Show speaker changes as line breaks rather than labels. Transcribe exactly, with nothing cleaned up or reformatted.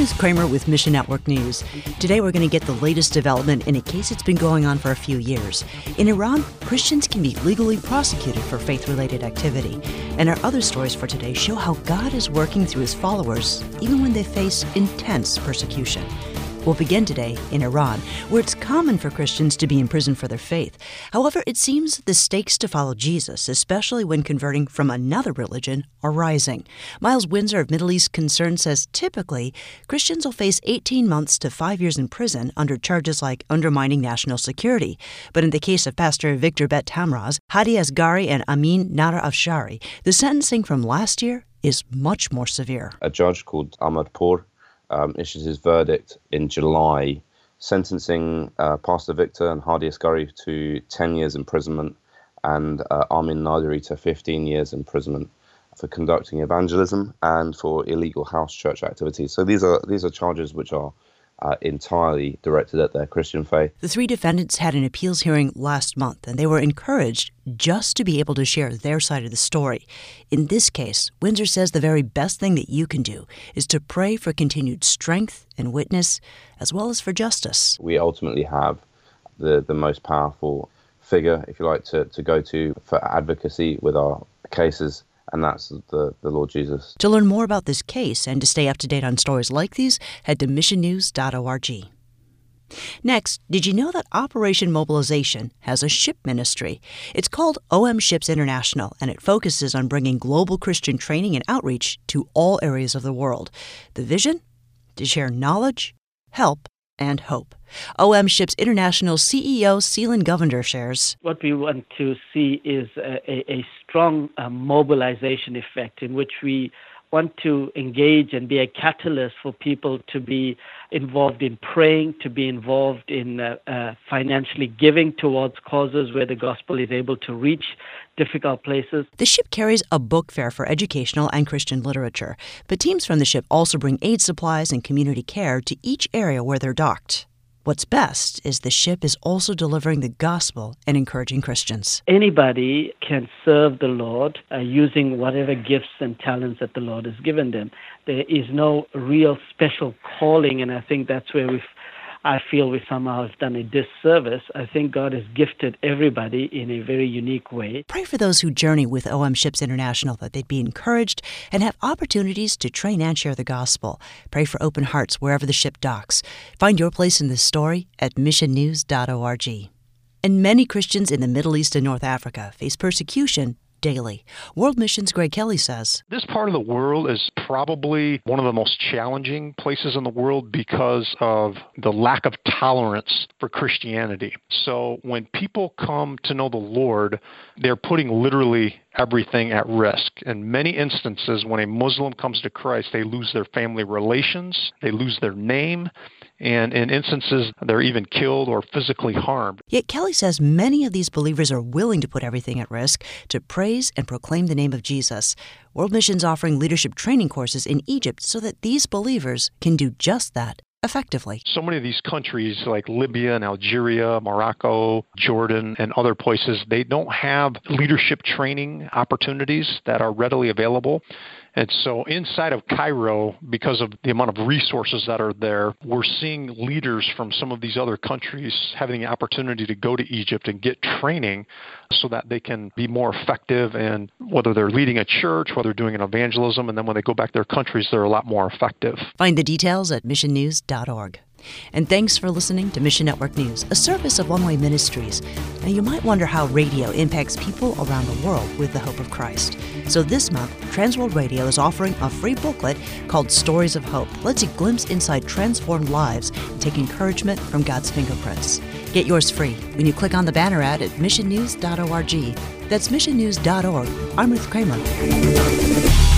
Ruth Kramer with Mission Network News. Today we're going to get the latest development in a case that's been going on for a few years. In Iran, Christians can be legally prosecuted for faith-related activity. And our other stories for today show how God is working through his followers, even when they face intense persecution. We'll begin today in Iran, where it's common for Christians to be imprisoned for their faith. However, it seems the stakes to follow Jesus, especially when converting from another religion, are rising. Miles Windsor of Middle East Concern says typically, Christians will face eighteen months to five years in prison under charges like undermining national security. But in the case of Pastor Victor Bet Tamraz, Hadi Asghari, and Amin Nara Afshari, the sentencing from last year is much more severe.
A judge called Ahmad Pour Um, issued his verdict in July, sentencing uh, Pastor Victor and Hadi Asghari to ten years imprisonment and uh, Amin Nadari to fifteen years imprisonment for conducting evangelism and for illegal house church activities. So these are these are charges which are uh, entirely directed at their Christian faith.
The three defendants had an appeals hearing last month, and they were encouraged just to be able to share their side of the story. In this case, Windsor says the very best thing that you can do is to pray for continued strength and witness, as well as for justice.
We ultimately have the, the most powerful figure, if you like, to, to go to for advocacy with our cases, and that's the, the Lord Jesus.
To learn more about this case and to stay up to date on stories like these, head to mission news dot org. Next, did you know that Operation Mobilization has a ship ministry? It's called O M Ships International, and it focuses on bringing global Christian training and outreach to all areas of the world. The vision? To share knowledge, help, and hope. O M Ships International C E O Seelan Govender shares.
What we want to see is a, a, a strong uh, mobilization effect in which we want to engage and be a catalyst for people to be involved in praying, to be involved in uh, uh, financially giving towards causes where the gospel is able to reach difficult places.
The ship carries a book fair for educational and Christian literature, but teams from the ship also bring aid supplies and community care to each area where they're docked. What's best is the ship is also delivering the gospel and encouraging Christians.
Anybody can serve the Lord uh, using whatever gifts and talents that the Lord has given them. There is no real special calling, and I think that's where we've I feel we somehow have done a disservice. I think God has gifted everybody in a very unique way.
Pray for those who journey with O M Ships International that they'd be encouraged and have opportunities to train and share the gospel. Pray for open hearts wherever the ship docks. Find your place in this story at mission news dot org. And many Christians in the Middle East and North Africa face persecution daily. World Mission's Greg Kelly says,
this part of the world is probably one of the most challenging places in the world because of the lack of tolerance for Christianity. So when people come to know the Lord, they're putting literally everything at risk. In many instances, when a Muslim comes to Christ, they lose their family relations, they lose their name, and in instances, they're even killed or physically harmed.
Yet Kelly says many of these believers are willing to put everything at risk to praise and proclaim the name of Jesus. World Mission's offering leadership training courses in Egypt so that these believers can do just that effectively.
So many of these countries like Libya and Algeria, Morocco, Jordan, and other places, they don't have leadership training opportunities that are readily available. And so inside of Cairo, because of the amount of resources that are there, we're seeing leaders from some of these other countries having the opportunity to go to Egypt and get training so that they can be more effective, and whether they're leading a church, whether they're doing an evangelism, and then when they go back to their countries, they're a lot more effective.
Find the details at mission news dot org. And thanks for listening to Mission Network News, a service of One Way Ministries. Now, you might wonder how radio impacts people around the world with the hope of Christ. So this month, Transworld Radio is offering a free booklet called Stories of Hope. It lets you glimpse inside transformed lives and take encouragement from God's fingerprints. Get yours free when you click on the banner ad at mission news dot org. That's mission news dot org. I'm Ruth Kramer.